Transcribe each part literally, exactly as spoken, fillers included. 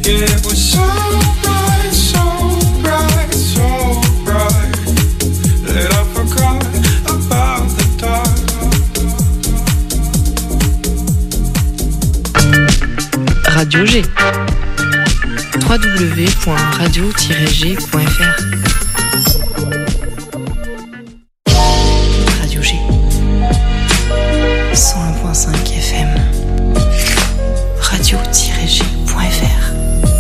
It was so bright, so bright, so bright that I forgot about the dark. Radio G. w w w point radio tiret g point f r. Radio G. cent un virgule cinq F M. radio tiret g point f r.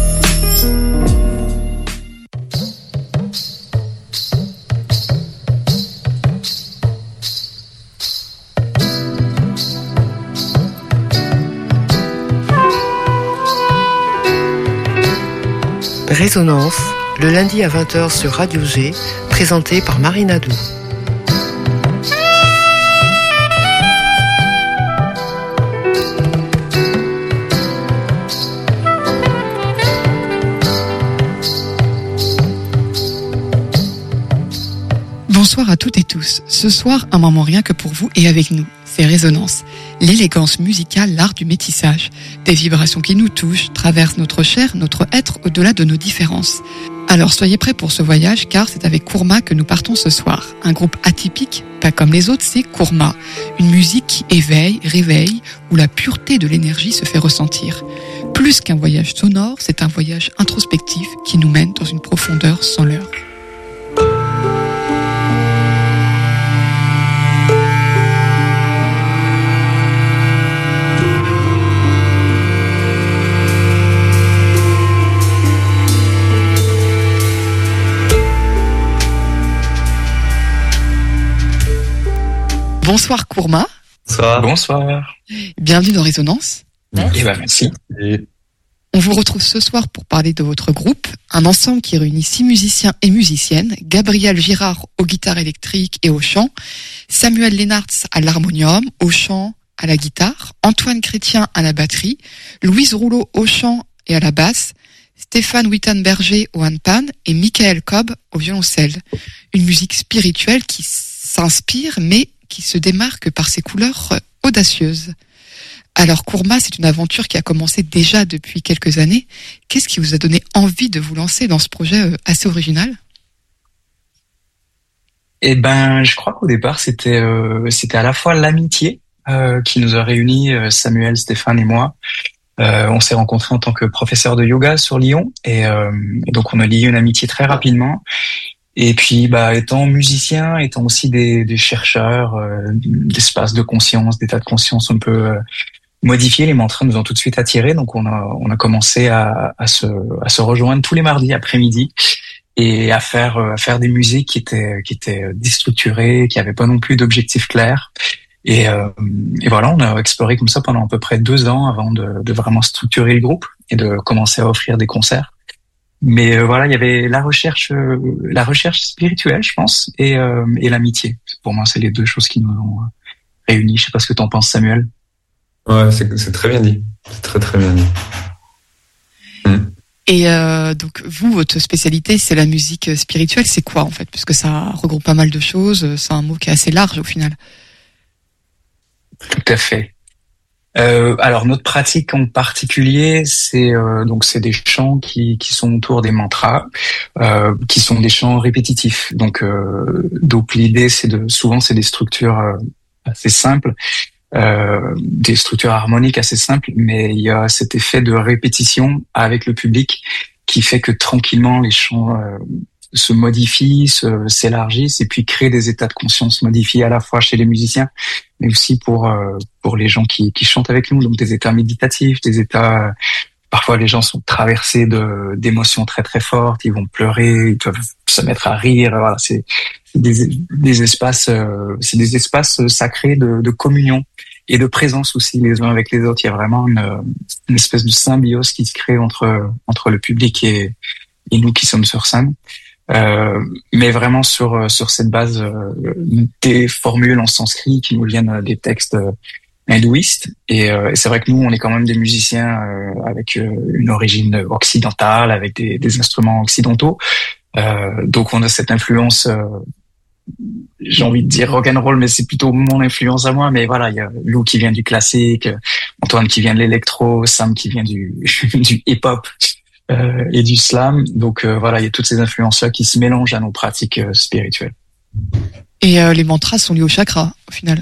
Résonance, le lundi à vingt heures sur Radio G, présenté par Marine Adou. Bonsoir à toutes et tous. Ce soir, un moment rien que pour vous et avec nous. C'est Résonance, l'élégance musicale, l'art du métissage. Des vibrations qui nous touchent, traversent notre chair, notre être au-delà de nos différences. Alors soyez prêts pour ce voyage car c'est avec Kourma que nous partons ce soir. Un groupe atypique, pas comme les autres, c'est Kourma. Une musique qui éveille, réveille, où la pureté de l'énergie se fait ressentir. Plus qu'un voyage sonore, c'est un voyage introspectif qui nous mène dans une profondeur sans l'heure. Bonsoir Kourma. Bonsoir. Bonsoir. Bienvenue dans Résonance. Merci. Eh ben, merci. Et... On vous retrouve ce soir pour parler de votre groupe, un ensemble qui réunit six musiciens et musiciennes, Gabriel Girard aux guitares électriques et au chant, Samuel Lennartz à l'harmonium, au chant, à la guitare, Antoine Chrétien à la batterie, Louise Rouleau au chant et à la basse, Stéphane Wittenberger au handpan et Michael Cobb au violoncelle. Une musique spirituelle qui s'inspire mais qui se démarque par ses couleurs audacieuses. Alors Kourma, c'est une aventure qui a commencé déjà depuis quelques années. Qu'est-ce qui vous a donné envie de vous lancer dans ce projet assez original ? Eh ben, je crois qu'au départ, c'était euh, c'était à la fois l'amitié euh, qui nous a réunis, euh, Samuel, Stéphane et moi. Euh, on s'est rencontrés en tant que professeur de yoga sur Lyon et, euh, et donc on a lié une amitié très rapidement. Et puis, bah, étant musicien, étant aussi des, des chercheurs euh, d'espace de conscience, d'état de conscience, on peut euh, modifier. Les mantras nous ont tout de suite attirés, donc on a on a commencé à, à se à se rejoindre tous les mardis après-midi et à faire à faire des musiques qui étaient qui étaient déstructurées, qui avaient pas non plus d'objectifs clairs. Et, euh, et voilà, on a exploré comme ça pendant à peu près deux ans avant de, de vraiment structurer le groupe et de commencer à offrir des concerts. Mais euh, voilà, il y avait la recherche, euh, la recherche spirituelle, je pense, et, euh, et l'amitié. Pour moi, c'est les deux choses qui nous ont réunis. Je sais pas ce que t'en penses, Samuel. Ouais, c'est, c'est très bien dit. C'est très très bien dit. Mmh. Et euh, donc vous, votre spécialité, c'est la musique spirituelle. C'est quoi en fait ? Puisque ça regroupe pas mal de choses. C'est un mot qui est assez large au final. Tout à fait. Euh, alors notre pratique en particulier, c'est euh, donc c'est des chants qui qui sont autour des mantras, euh, qui sont des chants répétitifs. Donc euh, donc l'idée c'est de souvent c'est des structures euh, assez simples, euh, des structures harmoniques assez simples, mais il y a cet effet de répétition avec le public qui fait que tranquillement les chants euh, se modifient, se, s'élargissent et puis créent des états de conscience modifiés à la fois chez les musiciens, mais aussi pour euh, pour les gens qui, qui chantent avec nous. Donc des états méditatifs, des états. Parfois les gens sont traversés de d'émotions très très fortes, ils vont pleurer, ils peuvent se mettre à rire. Voilà, c'est, c'est des des espaces, euh, c'est des espaces sacrés de, de communion et de présence aussi les uns avec les autres. Il y a vraiment une, une espèce de symbiose qui se crée entre entre le public et et nous qui sommes sur scène. Euh, mais vraiment sur sur cette base euh, des formules en sanskrit qui nous viennent des textes euh, hindouistes et, euh, et c'est vrai que nous on est quand même des musiciens euh, avec euh, une origine occidentale, avec des, des instruments occidentaux, euh, donc on a cette influence, euh, j'ai envie de dire rock'n'roll, mais c'est plutôt mon influence à moi. Mais voilà, il y a Lou qui vient du classique, Antoine qui vient de l'électro, Sam qui vient du du hip-hop. euh, et du slam. Donc euh, voilà, il y a toutes ces influences-là qui se mélangent à nos pratiques euh, spirituelles. Et euh, les mantras sont liés au chakra, au final.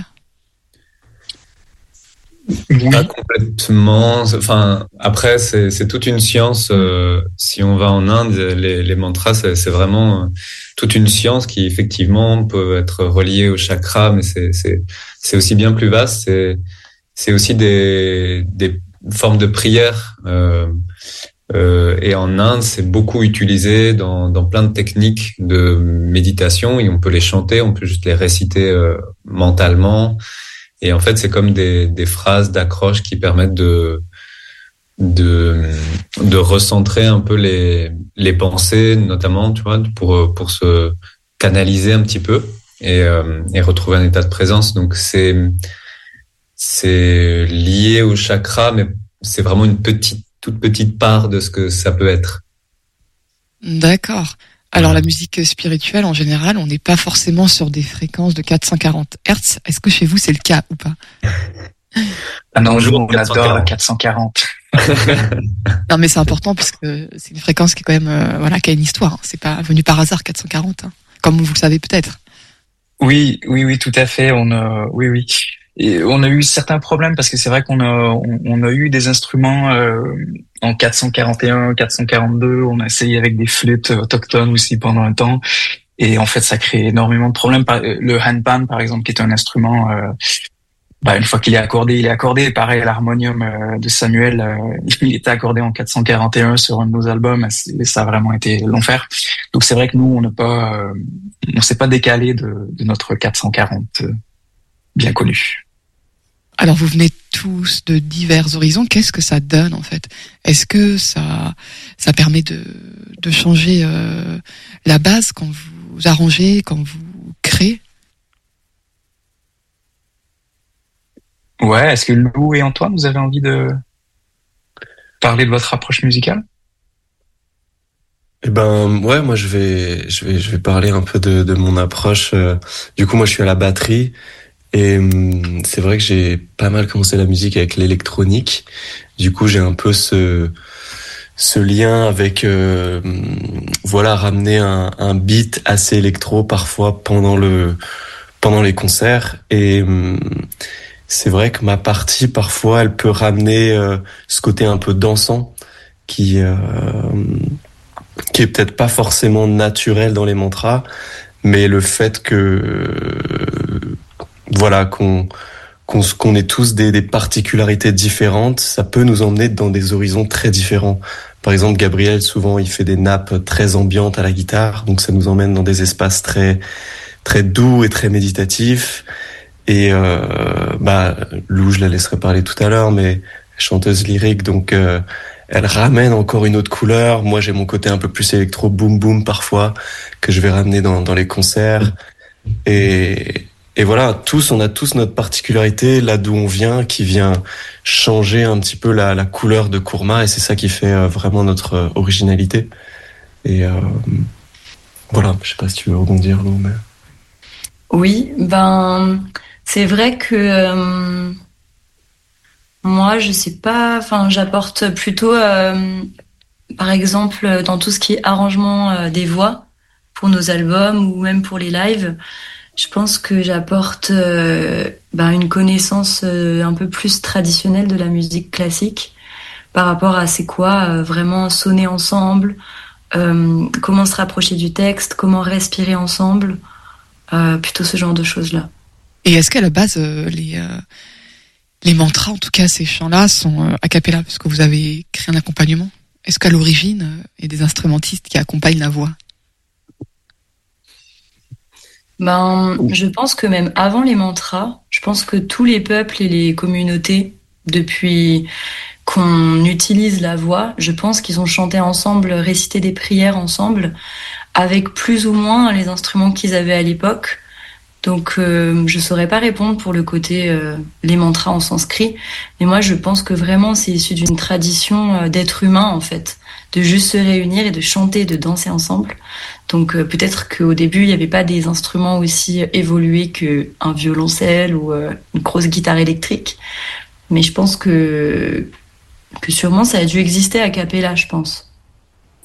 Oui. Pas complètement. Enfin, après, c'est, c'est toute une science. Euh, si on va en Inde, les, les mantras, c'est, c'est vraiment euh, toute une science qui, effectivement, peut être reliée au chakra, mais c'est, c'est, c'est aussi bien plus vaste. C'est, c'est aussi des, des formes de prière. Euh, euh, et en Inde, c'est beaucoup utilisé dans, dans plein de techniques de méditation. Et on peut les chanter, on peut juste les réciter euh, mentalement. Et en fait, c'est comme des, des phrases d'accroche qui permettent de, de, de recentrer un peu les, les pensées, notamment, tu vois, pour, pour se canaliser un petit peu et, euh, et retrouver un état de présence. Donc, c'est, c'est lié au chakra, mais c'est vraiment une petite, toute petite part de ce que ça peut être. D'accord. Alors la musique spirituelle, en général, on n'est pas forcément sur des fréquences de quatre cent quarante hertz. Est-ce que chez vous, c'est le cas ou pas? Ah non, nous, on quatre cent quarante. adore quatre cent quarante. Non, mais c'est important parce que c'est une fréquence qui est quand même, euh, voilà, qui a une histoire. Hein. C'est pas venu par hasard quatre cent quarante, hein, comme vous le savez peut-être. Oui, oui, oui, tout à fait. On a, oui, oui. Et on a eu certains problèmes parce que c'est vrai qu'on a, on, on a eu des instruments euh, en quatre cent quarante et un, quatre cent quarante-deux. On a essayé avec des flûtes autochtones aussi pendant un temps. Et en fait, ça crée énormément de problèmes. Le handpan, par exemple, qui est un instrument, euh, bah, une fois qu'il est accordé, il est accordé. Pareil, l'harmonium euh, de Samuel, euh, il était accordé en quatre cent quarante et un sur un de nos albums. Et ça a vraiment été l'enfer. Donc c'est vrai que nous, on n'a pas, euh, on s'est pas décalé de, de notre quatre cent quarante euh, bien connu. Alors vous venez tous de divers horizons. Qu'est-ce que ça donne en fait? Est-ce que ça ça permet de de changer euh, la base quand vous arrangez, quand vous créez? Ouais. Est-ce que Lou et Antoine, vous avez envie de parler de votre approche musicale? Eh ben ouais, moi je vais je vais je vais parler un peu de de mon approche. Du coup, moi je suis à la batterie. Et hum, c'est vrai que j'ai pas mal commencé la musique avec l'électronique. Du coup, j'ai un peu ce ce lien avec euh, voilà, ramener un, un beat assez électro parfois pendant le pendant les concerts. Et hum, c'est vrai que ma partie parfois, elle peut ramener euh, ce côté un peu dansant qui euh, qui est peut-être pas forcément naturel dans les mantras, mais le fait que voilà, qu'on, qu'on, qu'on ait tous des, des particularités différentes, ça peut nous emmener dans des horizons très différents. Par exemple, Gabriel, souvent, il fait des nappes très ambiantes à la guitare, donc ça nous emmène dans des espaces très, très doux et très méditatifs. Et, euh, bah, Lou, je la laisserai parler tout à l'heure, mais chanteuse lyrique, donc, euh, elle ramène encore une autre couleur. Moi, j'ai mon côté un peu plus électro boom boom parfois, que je vais ramener dans, dans les concerts. Et, Et voilà, tous, on a tous notre particularité, là d'où on vient, qui vient changer un petit peu la, la couleur de Kurma, et c'est ça qui fait euh, vraiment notre euh, originalité. Et euh, voilà, je sais pas si tu veux rebondir, Lou, mais... Oui, ben, c'est vrai que euh, moi, je sais pas, enfin, j'apporte plutôt, euh, par exemple, dans tout ce qui est arrangement euh, des voix pour nos albums ou même pour les lives. Je pense que j'apporte euh, ben, une connaissance euh, un peu plus traditionnelle de la musique classique par rapport à c'est quoi euh, vraiment sonner ensemble, euh, comment se rapprocher du texte, comment respirer ensemble, euh, plutôt ce genre de choses-là. Et est-ce qu'à la base, euh, les, euh, les mantras, en tout cas ces chants-là, sont euh, a cappella, parce que vous avez créé un accompagnement? Est-ce qu'à l'origine, euh, il y a des instrumentistes qui accompagnent la voix? Ben, je pense que même avant les mantras, je pense que tous les peuples et les communautés, depuis qu'on utilise la voix, je pense qu'ils ont chanté ensemble, récité des prières ensemble, avec plus ou moins les instruments qu'ils avaient à l'époque. Donc, euh, je saurais pas répondre pour le côté euh, les mantras en sanskrit, mais moi, je pense que vraiment, c'est issu d'une tradition euh, d'être humain, en fait, de juste se réunir et de chanter, de danser ensemble. Donc, euh, peut-être qu'au début, il n'y avait pas des instruments aussi évolués qu'un violoncelle ou euh, une grosse guitare électrique, mais je pense que que sûrement, ça a dû exister a cappella, je pense.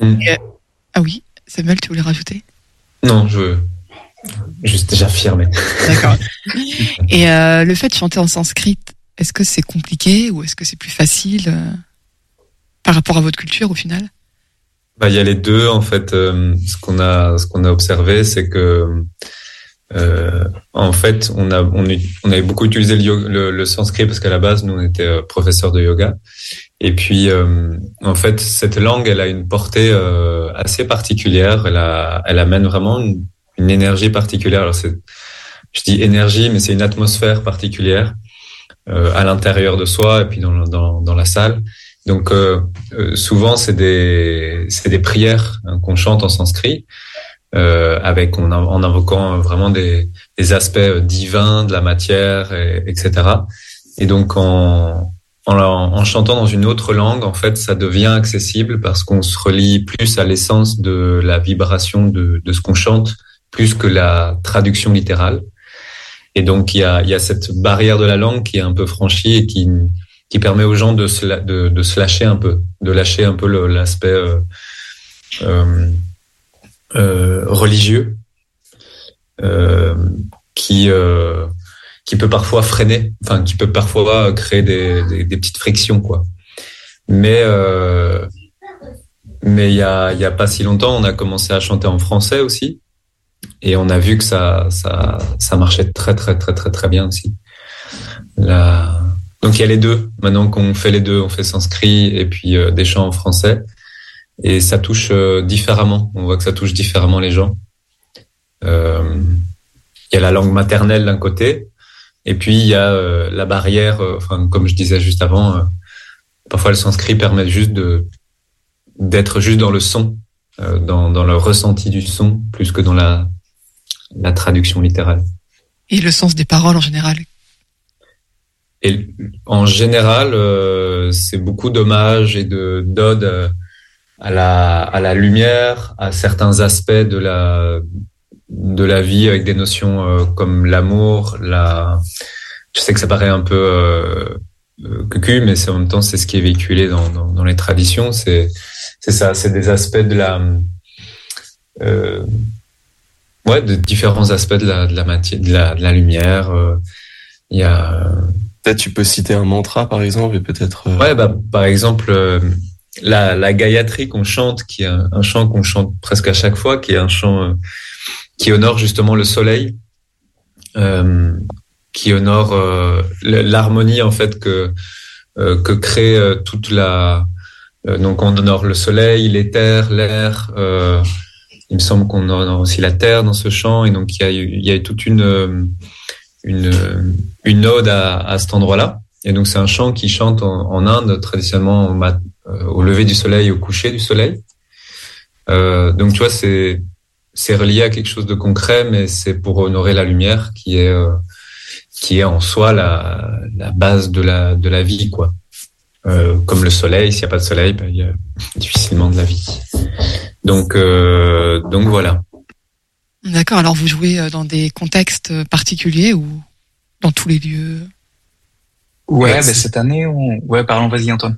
Mm. Et, ah oui, Samuel, tu voulais rajouter? Non, je veux juste j'affirme. D'accord. Et euh, le fait de chanter en sanskrit, est-ce que c'est compliqué ou est-ce que c'est plus facile euh, par rapport à votre culture au final? Bah, il y a les deux en fait. Euh, ce qu'on a, ce qu'on a observé, c'est que euh, en fait, on a, on, on avait beaucoup utilisé le, yoga, le, le sanskrit parce qu'à la base, nous, on était euh, professeurs de yoga. Et puis, euh, en fait, cette langue, elle a une portée euh, assez particulière. Elle a, elle amène vraiment une, une énergie particulière. Alors, c'est, je dis énergie, mais c'est une atmosphère particulière euh, à l'intérieur de soi et puis dans, dans, dans la salle. Donc, euh, euh, souvent, c'est des, c'est des prières hein, qu'on chante en sanskrit, euh, avec en, en invoquant vraiment des, des aspects divins de la matière, et, etc. Et donc, en En, en chantant dans une autre langue, en fait, ça devient accessible parce qu'on se relie plus à l'essence de la vibration de, de ce qu'on chante, plus que la traduction littérale. Et donc, il y a, il y a cette barrière de la langue qui est un peu franchie et qui, qui permet aux gens de se, de, de se lâcher un peu, de lâcher un peu le, l'aspect euh, euh, euh, religieux euh, qui... Euh, qui peut parfois freiner, enfin qui peut parfois créer des, des, des petites frictions quoi. Mais euh, mais il y a il y a pas si longtemps, on a commencé à chanter en français aussi, et on a vu que ça ça ça marchait très très très très très bien aussi. La... Donc il y a les deux. Maintenant qu'on fait les deux, on fait sanskrit et puis euh, des chants en français, et ça touche euh, différemment. On voit que ça touche différemment les gens. Euh, il y a la langue maternelle d'un côté. Et puis il y a euh, la barrière, euh, enfin comme je disais juste avant, euh, parfois le sanskrit permet juste de d'être juste dans le son, euh, dans dans le ressenti du son, plus que dans la la traduction littérale. Et le sens des paroles en général? Et en général, euh, c'est beaucoup d'hommages et de d'odes à la à la lumière, à certains aspects de la de la vie avec des notions euh, comme l'amour, la. Je sais que ça paraît un peu euh, cucu, mais c'est en même temps c'est ce qui est véhiculé dans dans, dans les traditions. C'est c'est ça, c'est des aspects de la. Euh, ouais, de différents aspects de la de la matière, de la de la lumière. Il euh, y a. Peut-être tu peux citer un mantra par exemple et peut-être. Euh... Ouais, bah par exemple. Euh, la la Gayatri qu'on chante, qui est un, un chant qu'on chante presque à chaque fois, qui est un chant euh, qui honore justement le soleil, euh, qui honore euh, l'harmonie en fait que euh, que crée euh, toute la. Euh, donc on honore le soleil, l'éther, l'air. Euh, il me semble qu'on honore aussi la terre dans ce chant, et donc il y a il y a toute une une une ode à, à cet endroit-là. Et donc c'est un chant qui chante en, en Inde traditionnellement au, mat, euh, au lever du soleil, au coucher du soleil. Euh, donc tu vois c'est c'est relié à quelque chose de concret, mais c'est pour honorer la lumière qui est euh, qui est en soi la la base de la de la vie quoi. Euh, comme le soleil, s'il y a pas de soleil, ben, il y a difficilement de la vie. Donc euh, donc voilà. D'accord. Alors vous jouez dans des contextes particuliers ou dans tous les lieux? Ouais, bah, cette année, on... ouais, pardon, vas-y Antoine.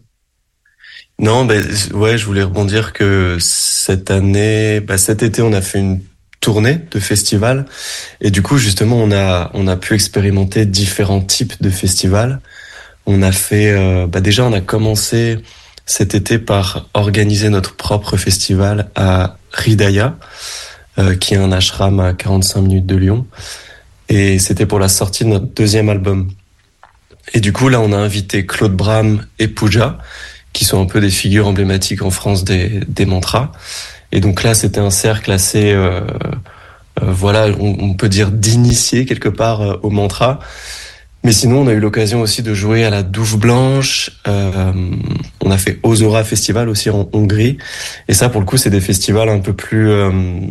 Non, ben ouais, je voulais rebondir que cette année, bah, cet été, on a fait une tournée de festivals, et du coup, justement, on a on a pu expérimenter différents types de festivals. On a fait, euh, bah déjà, on a commencé cet été par organiser notre propre festival à Hridaya, euh, qui est un ashram à quarante-cinq minutes de Lyon, et c'était pour la sortie de notre deuxième album. Et du coup, là, on a invité Claude Bram et Pooja, qui sont un peu des figures emblématiques en France des, des mantras. Et donc là, c'était un cercle assez, euh, euh, voilà, on, on peut dire d'initié quelque part euh, au mantra. Mais sinon, on a eu l'occasion aussi de jouer à la Douve Blanche. Euh, on a fait Ozora Festival aussi en Hongrie. Et ça, pour le coup, c'est des festivals un peu plus, euh,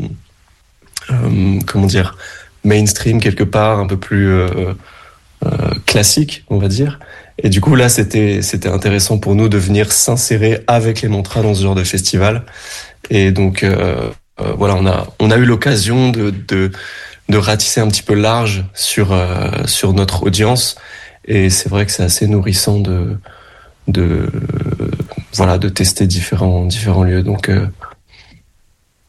euh, comment dire, mainstream quelque part, un peu plus euh, euh, classique, on va dire. Et du coup, là, c'était c'était intéressant pour nous de venir s'insérer avec les mantras dans ce genre de festival. Et donc, euh, euh, voilà, on a on a eu l'occasion de de de ratisser un petit peu large sur euh, sur notre audience. Et c'est vrai que c'est assez nourrissant de de voilà de tester différents différents lieux. Donc euh,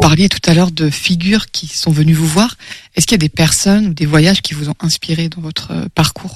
parliez tout à l'heure de figures qui sont venues vous voir. Est-ce qu'il y a des personnes ou des voyages qui vous ont inspiré dans votre euh, parcours?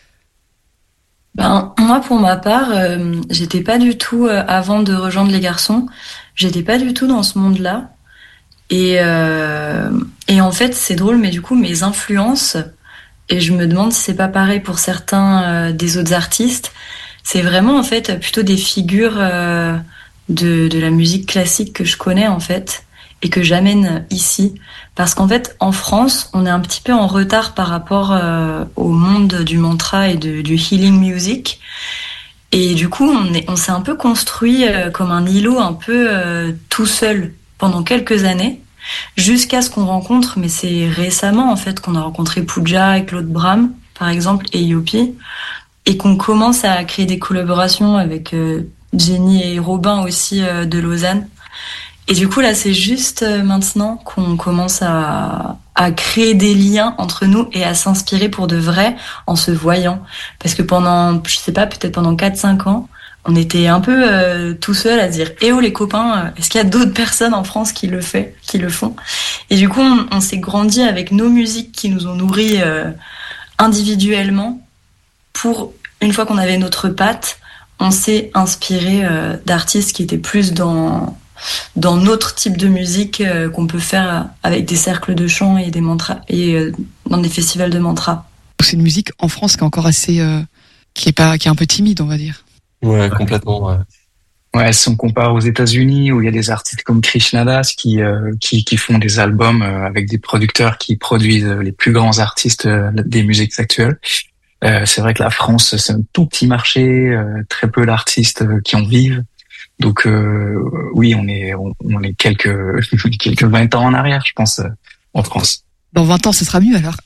Ben, moi, pour ma part, euh, j'étais pas du tout, euh, avant de rejoindre les garçons, j'étais pas du tout dans ce monde-là. Et, euh, et en fait, c'est drôle, mais du coup, mes influences, et je me demande si c'est pas pareil pour certains euh, des autres artistes, c'est vraiment en fait plutôt des figures euh, de, de la musique classique que je connais en fait, et que j'amène ici. Parce qu'en fait, en France, on est un petit peu en retard par rapport euh, au monde du mantra et de, du healing music. Et du coup, on, est, on s'est un peu construit euh, comme un îlot un peu euh, tout seul pendant quelques années, jusqu'à ce qu'on rencontre, mais c'est récemment en fait qu'on a rencontré Pooja et Claude Bram, par exemple, et Yopi, et qu'on commence à créer des collaborations avec euh, Jenny et Robin aussi euh, de Lausanne. Et du coup, là, c'est juste euh, maintenant qu'on commence à, à créer des liens entre nous et à s'inspirer pour de vrai en se voyant. Parce que pendant, je sais pas, peut-être pendant quatre cinq ans, on était un peu euh, tout seul à dire « Eh oh les copains, est-ce qu'il y a d'autres personnes en France qui le, fait, qui le font ?» Et du coup, on, on s'est grandi avec nos musiques qui nous ont nourris euh, individuellement. Pour, une fois qu'on avait notre patte, on s'est inspiré euh, d'artistes qui étaient plus dans... dans notre type de musique euh, qu'on peut faire avec des cercles de chant et des mantras et euh, dans des festivals de mantras. C'est une musique en France qui est encore assez, euh, qui est pas, qui est un peu timide, on va dire. Ouais, complètement. Ouais. Ouais, si on compare aux États-Unis où il y a des artistes comme Krishna Das qui euh, qui qui font des albums euh, avec des producteurs qui produisent les plus grands artistes euh, des musiques actuelles. Euh, c'est vrai que la France, c'est un tout petit marché, euh, très peu d'artistes euh, qui en vivent. Donc euh, oui, on est on, on est quelques quelques vingt ans en arrière, je pense, euh, en France. Dans vingt ans, ce sera mieux alors.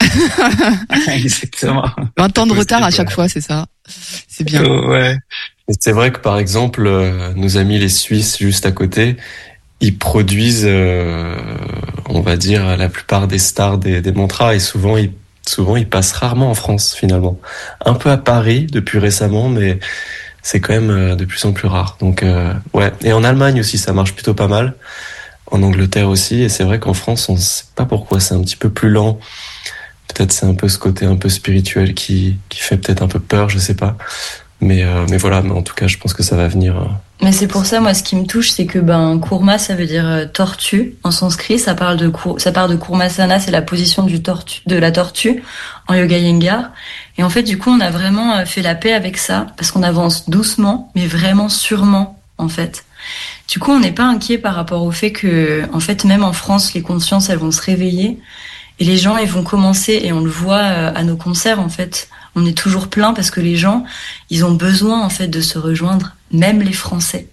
Exactement. vingt ans de retard à chaque fois, c'est ça. C'est bien. Euh, ouais. Et c'est vrai que par exemple, euh, nos amis les Suisses juste à côté, ils produisent, euh, on va dire, la plupart des stars des, des mantras et souvent ils souvent ils passent rarement en France finalement. Un peu à Paris depuis récemment, mais c'est quand même de plus en plus rare. Donc euh, ouais. Et en Allemagne aussi, ça marche plutôt pas mal. En Angleterre aussi. Et c'est vrai qu'en France, on ne sait pas pourquoi. C'est un petit peu plus lent. Peut-être c'est un peu ce côté un peu spirituel qui qui fait peut-être un peu peur, je sais pas. Mais euh, mais voilà. Mais en tout cas, je pense que ça va venir. Euh... Mais c'est pour ça, moi, ce qui me touche, c'est que ben Kurma, ça veut dire euh, tortue en sanskrit. Ça parle de ça part de Kurmasana, c'est la position du tortue, de la tortue en yoga iyengar. Et en fait, du coup, on a vraiment fait la paix avec ça, parce qu'on avance doucement, mais vraiment sûrement, en fait. Du coup, on n'est pas inquiet par rapport au fait que, en fait, même en France, les consciences, elles vont se réveiller, et les gens, ils vont commencer, et on le voit à nos concerts, en fait. On est toujours plein parce que les gens, ils ont besoin, en fait, de se rejoindre, même les Français.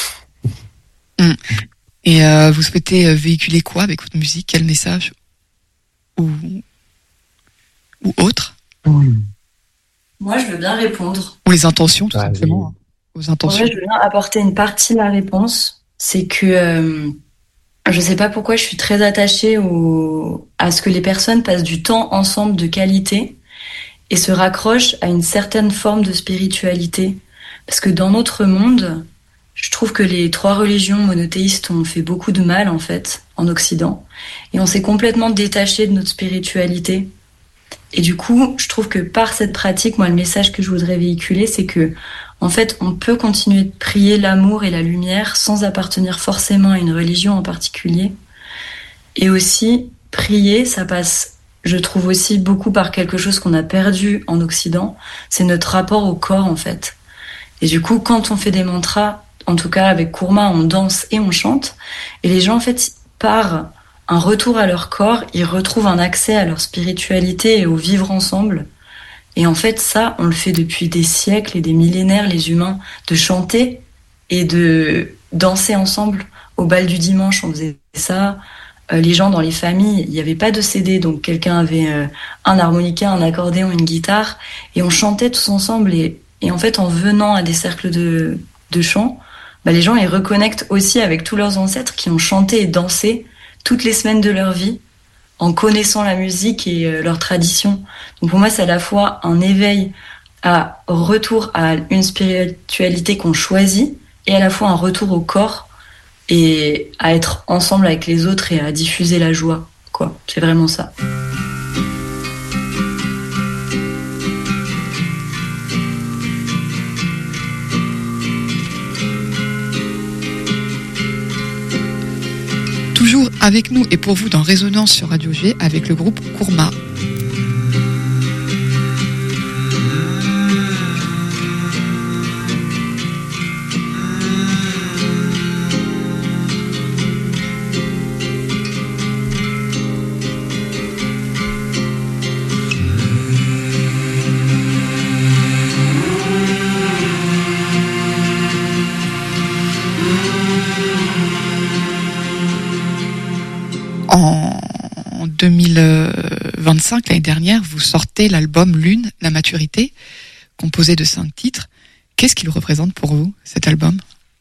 Mmh. Et euh, vous souhaitez véhiculer quoi avec votre musique? Quel message? Ou, ou autre? Mmh. Moi, je veux bien répondre. Ou les intentions, tout Ouais, simplement. Aux intentions. Ouais, je veux bien apporter une partie de la réponse. C'est que euh, je sais pas pourquoi je suis très attachée au, à ce que les personnes passent du temps ensemble de qualité et se raccrochent à une certaine forme de spiritualité. Parce que dans notre monde, je trouve que les trois religions monothéistes ont fait beaucoup de mal, en fait, en Occident. Et on s'est complètement détaché de notre spiritualité. Et du coup, je trouve que par cette pratique, moi, le message que je voudrais véhiculer, c'est que, en fait, on peut continuer de prier l'amour et la lumière sans appartenir forcément à une religion en particulier. Et aussi, prier, ça passe, je trouve aussi beaucoup par quelque chose qu'on a perdu en Occident, c'est notre rapport au corps, en fait. Et du coup, quand on fait des mantras, en tout cas avec Kurma, on danse et on chante, et les gens, en fait, par un retour à leur corps, ils retrouvent un accès à leur spiritualité et au vivre ensemble. Et en fait, ça, on le fait depuis des siècles et des millénaires, les humains, de chanter et de danser ensemble. Au bal du dimanche, on faisait ça. Euh, les gens dans les familles, il n'y avait pas de C D, donc quelqu'un avait euh, un harmonica, un accordéon, une guitare, et on chantait tous ensemble. Et, et en fait, en venant à des cercles de, de chant, bah, les gens, ils reconnectent aussi avec tous leurs ancêtres qui ont chanté et dansé toutes les semaines de leur vie, en connaissant la musique et euh, leur tradition. Donc pour moi, c'est à la fois un éveil à retour à une spiritualité qu'on choisit et à la fois un retour au corps et à être ensemble avec les autres et à diffuser la joie, quoi. C'est vraiment ça. Toujours avec nous et pour vous dans Résonance sur Radio G avec le groupe Kourma. En deux mille vingt-cinq, l'année dernière, vous sortez l'album Lune, la maturité, composé de cinq titres. Qu'est-ce qu'il représente pour vous, cet album ?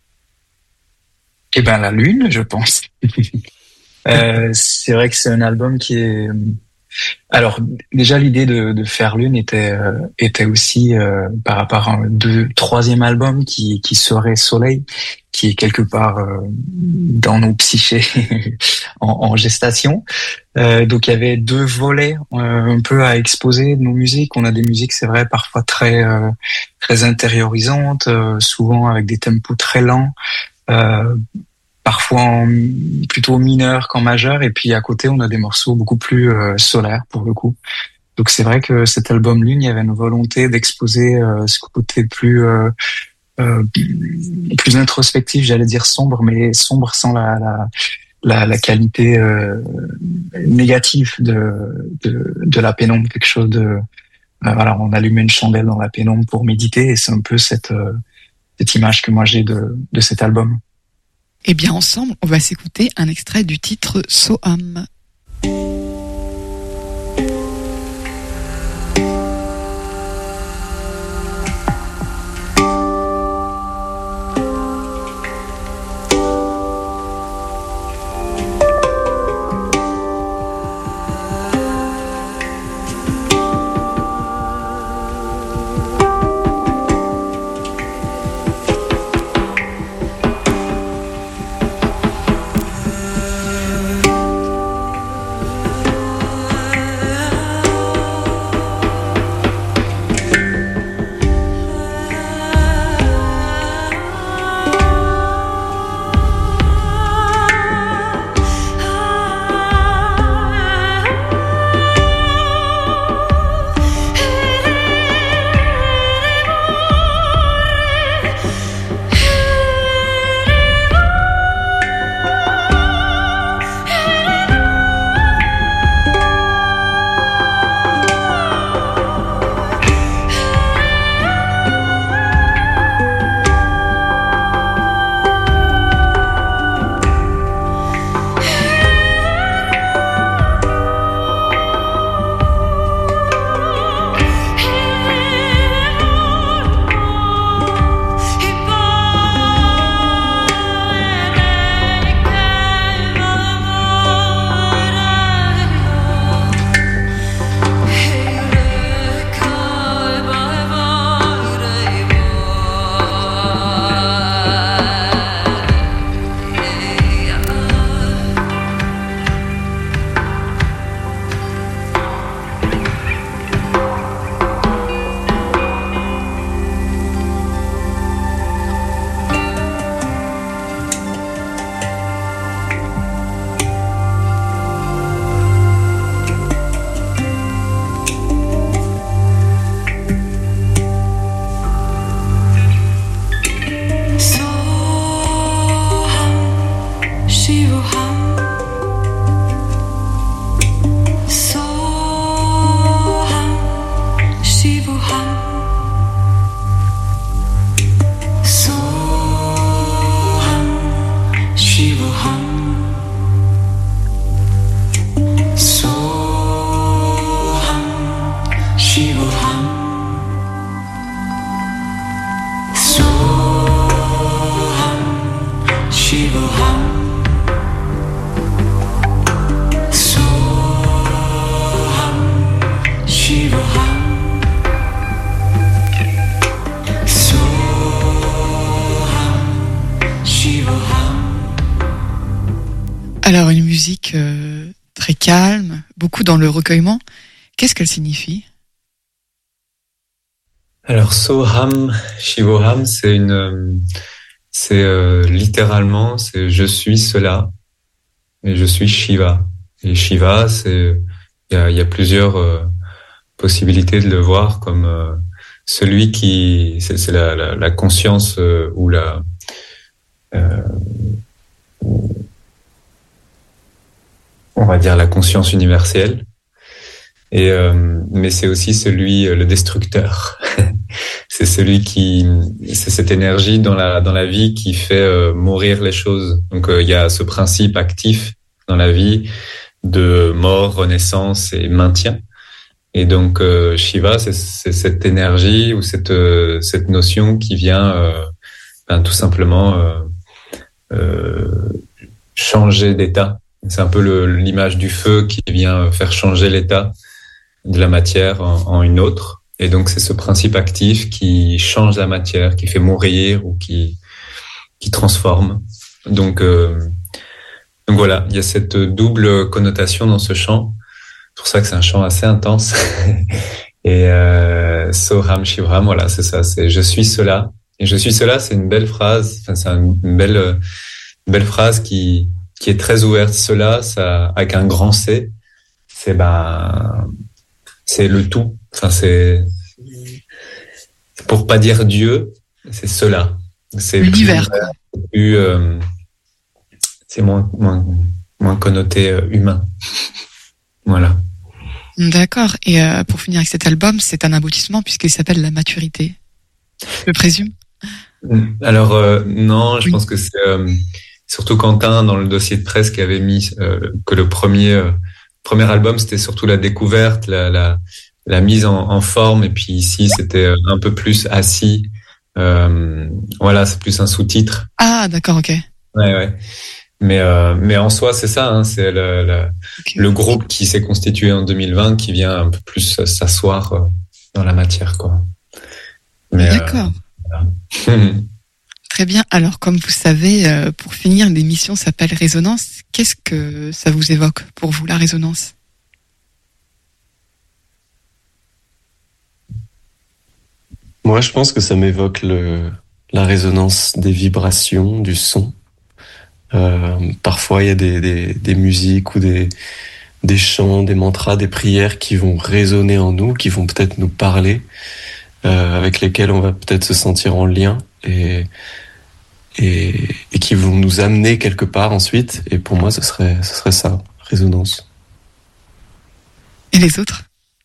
Eh ben, la Lune, je pense. euh, c'est vrai que c'est un album qui est... Alors, déjà, l'idée de, de faire Lune était, euh, était aussi euh, par rapport à un deux, troisième album qui, qui serait Soleil, qui est quelque part euh, dans nos psychés en, en gestation. Euh, donc, il y avait deux volets euh, un peu à exposer de nos musiques. On a des musiques, c'est vrai, parfois très euh, très intériorisantes, euh, souvent avec des tempos très lents, euh, parfois en, plutôt mineur qu'en majeur. Et puis, à côté, on a des morceaux beaucoup plus euh, solaires, pour le coup. Donc, c'est vrai que cet album Lune, il y avait une volonté d'exposer euh, ce côté plus... Euh, Euh, plus introspectif, j'allais dire sombre, mais sombre sans la la la, la qualité euh, négative de, de de la pénombre, quelque chose de euh, voilà, on allume une chandelle dans la pénombre pour méditer, et c'est un peu cette euh, cette image que moi j'ai de de cet album. Eh bien, ensemble, on va s'écouter un extrait du titre Soham. Alors, une musique euh, très calme, beaucoup dans le recueillement. Qu'est-ce qu'elle signifie? Alors, Soham, Shivoham, c'est une, euh, c'est euh, littéralement, c'est je suis cela, et je suis Shiva. Et Shiva, c'est, il y a, y a plusieurs euh, possibilités de le voir comme euh, celui qui, c'est, c'est la, la, la conscience euh, ou la, euh, on va dire la conscience universelle. Et euh, mais c'est aussi celui, le destructeur. C'est celui qui, c'est cette énergie dans la dans la vie qui fait euh, mourir les choses. Donc euh, il y a ce principe actif dans la vie de mort, renaissance et maintien. Et donc euh, Shiva, c'est, c'est cette énergie ou cette euh, cette notion qui vient euh, ben, tout simplement euh, euh, changer d'état. C'est un peu le, l'image du feu qui vient faire changer l'état de la matière en, en une autre. Et donc, c'est ce principe actif qui change la matière, qui fait mourir ou qui, qui transforme. Donc, euh, donc voilà, il y a cette double connotation dans ce chant. C'est pour ça que c'est un chant assez intense. Et euh, Soham Shivram, voilà, c'est ça, c'est je suis cela. Et je suis cela, c'est une belle phrase, enfin, c'est une belle, une belle phrase qui, qui est très ouverte. Cela, ça, avec un grand C, c'est ben, c'est le tout. Enfin, c'est, pour pas dire Dieu, c'est cela. C'est l'univers. Plus, c'est, plus, euh, c'est moins, moins, moins connoté euh, humain. Voilà. D'accord. Et euh, pour finir avec cet album, c'est un aboutissement puisqu'il s'appelle La Maturité. Je présume. Alors euh, non, je oui. pense que c'est euh, surtout Quentin dans le dossier de presse qui avait mis euh, que le premier euh, premier album c'était surtout la découverte, la la, la mise en, en forme, et puis ici c'était un peu plus assis. Euh, voilà, c'est plus un sous-titre. Ah d'accord, ok. Ouais ouais. Mais euh, mais en soi c'est ça, hein, c'est le le, okay. le groupe qui s'est constitué en deux mille vingt qui vient un peu plus s'asseoir euh, dans la matière quoi. Mais d'accord. Euh, Très bien. Alors, comme vous savez, euh, pour finir, l'émission s'appelle Résonance. Qu'est-ce que ça vous évoque pour vous, la résonance? Moi, je pense que ça m'évoque le, la résonance des vibrations, du son. Euh, parfois, il y a des, des, des musiques ou des, des chants, des mantras, des prières qui vont résonner en nous, qui vont peut-être nous parler, euh, avec lesquels on va peut-être se sentir en lien et Et, et qui vont nous amener quelque part ensuite. Et pour moi, ce serait, ce serait ça, résonance. Et les autres?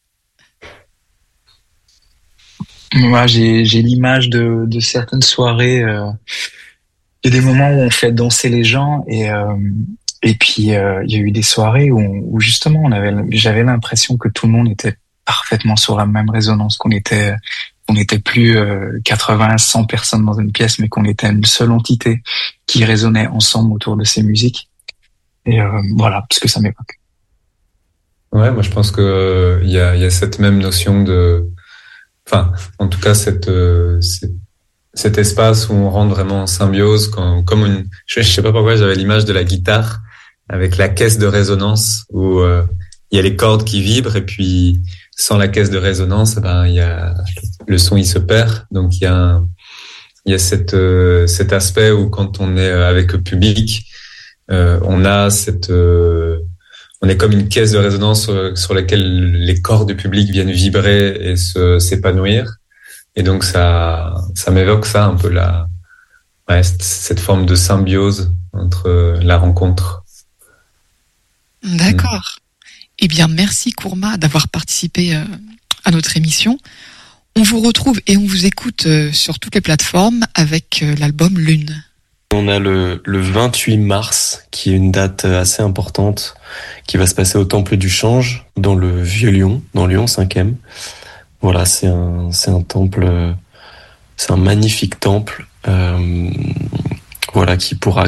Moi, j'ai, j'ai l'image de, de certaines soirées. Euh, il y a des moments où on fait danser les gens, et euh, et puis euh, il y a eu des soirées où, on, où justement, on avait, j'avais l'impression que tout le monde était parfaitement sur la même résonance, qu'on était qu'on n'était plus euh, quatre-vingts, cent personnes dans une pièce, mais qu'on était une seule entité qui résonnait ensemble autour de ces musiques. Et euh, voilà, ce que ça m'évoque. Ouais, moi je pense que il y a, y a cette même notion de, enfin, en tout cas cette, euh, cette cet espace où on rentre vraiment en symbiose, quand, comme une, je, je sais pas pourquoi j'avais l'image de la guitare avec la caisse de résonance où euh, il y a les cordes qui vibrent, et puis sans la caisse de résonance, ben il y a le son, il se perd. Donc il y a un, il y a cette euh, cet aspect où quand on est avec le public, euh, on a cette euh, on est comme une caisse de résonance sur, sur laquelle les corps du public viennent vibrer et se s'épanouir. Et donc ça ça m'évoque ça un peu, la ouais, cette forme de symbiose entre la rencontre. D'accord. Mmh. Eh bien, merci Kourma d'avoir participé euh, à notre émission. On vous retrouve et on vous écoute euh, sur toutes les plateformes avec euh, l'album Lune. On a le, le vingt-huit mars, qui est une date assez importante, qui va se passer au Temple du Change, dans le Vieux-Lyon, dans Lyon cinquième. Voilà, c'est un, c'est un temple, c'est un magnifique temple, euh, voilà, qui pourra